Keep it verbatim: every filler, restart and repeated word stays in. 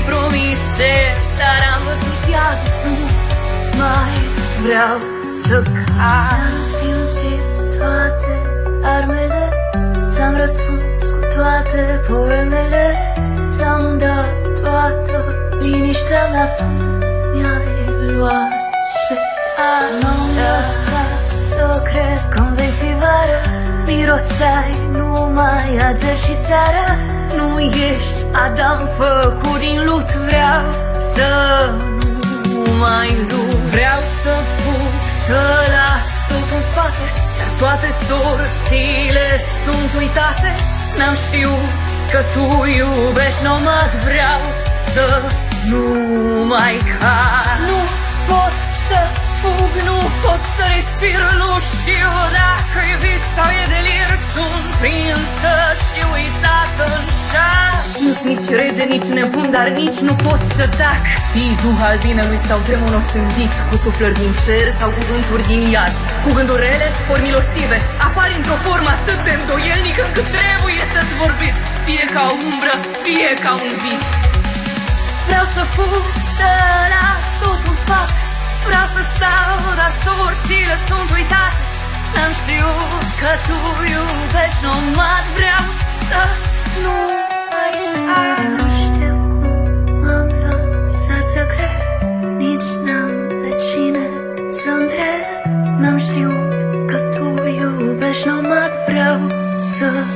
promise, dar am văzut iad. Nu mai vreau să cad. Ți-am simțit toate armele, ți-am răspuns cu toate poemele, ți-am dat toată liniștea mea, tu mi-ai luat cetate. M-am lăsat să cred că-mi vei fi vară, miroseai numai ager și seară. Nu ești Adam făcut din lut, vreau să nu mai rup. Vreau să fug, să las tot în spate, dar toate sorțile sunt uitate. N-am știut că tu iubești nomad. Vreau să nu mai cad. nu pot să Fug, nu pot să respir, nu știu dacă e vis sau e delir. Sunt prinsă și uitată în șar. Nu-s nici rege, nici nebun, dar nici nu pot să tac. Fii duh al binelui sau demon osândit, cu suflări din cer sau cuvânturi din iad. Cu gânduri rele, ori milostive, apari într-o formă atât de îndoielnică încât trebuie să-ți vorbiți, fie ca o umbră, fie ca un vis. Vreau să fug, să las tot în spate, vreau să stau, dar sorțile sunt uitate. N-am știut că tu iubești nomad. Vreau să nu mai cad. Nu știu cum m-am lăsat să cred, nici n-am pe cine să întreb. N-am știut că tu iubești nomad. Vreau să